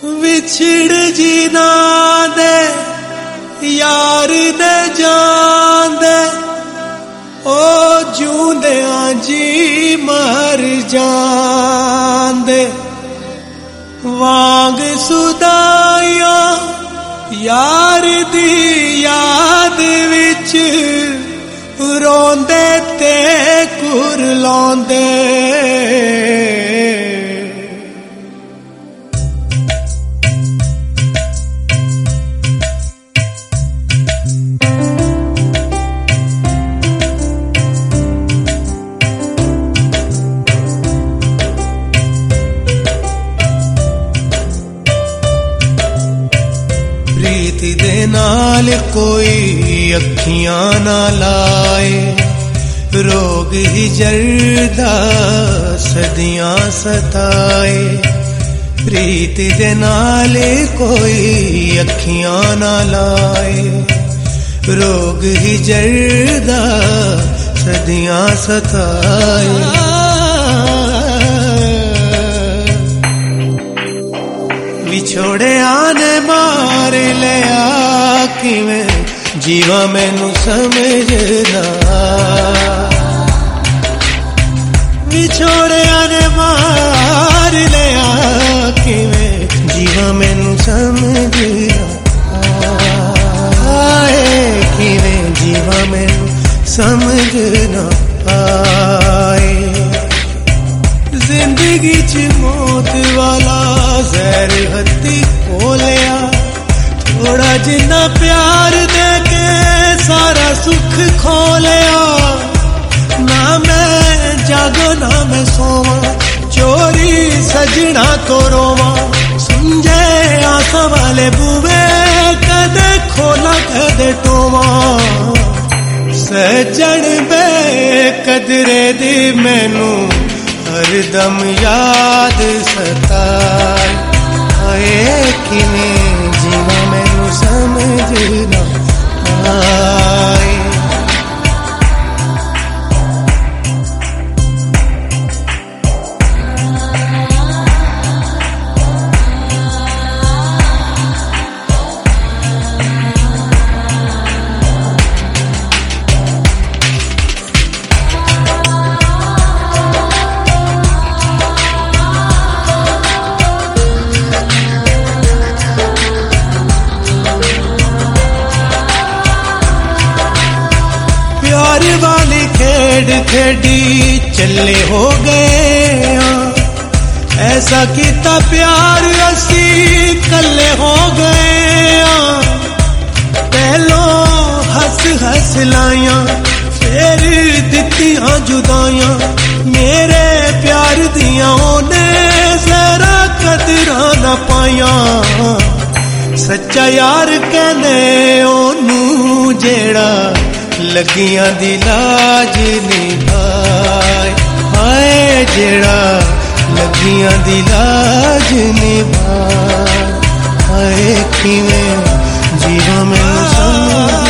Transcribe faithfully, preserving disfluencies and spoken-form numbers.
विछड़ जी ना दे यार ने जान दे ओ जूंदियां जी मर जान दे वांग सुदाया यार दी याद विच रोंदे ते कुरलांदे प्रीति दे नाल कोई अखियां ना लाए रोग ही जर्दा सदियां सताए प्रीति दे नाल कोई अखियां ना लाए रोग ही जर्दा सदियां सताए विछोड़े आने मार लिया किवें जीवा मैनू समझना विछोड़े आने मार लिया किवें जीवा मैनू समझना आए किवें जीवा मैनू समझना आए जिंदगी च मौत वाला जहर हत्ती खोलिया थोड़ा जिन्ना प्यार दे के सारा सुख खोलिया ना मैं जागो ना मैं सोवा चोरी सजना तो रोवा समझे आसा वाले बुवे कदे खोला कदे टोवा सजन बे कदरे दी मैनू हरदम याद सताए आए किवें जीवा मैनू समझना आए प्यार वाली खेड खेडी चले हो गए ऐसा किता प्यार असी कले हो गए पहलो हस हस लाया फिर दित्तियां जुदाइयां मेरे प्यार दियां ओने जरा कदरा न पाया सच्चा यार कहने ओनू जेड़ा लगियां दी लाज निभाए हाय जेड़ा लगियां दी लाज निभाए हाय किवें जीवा मैनू समझ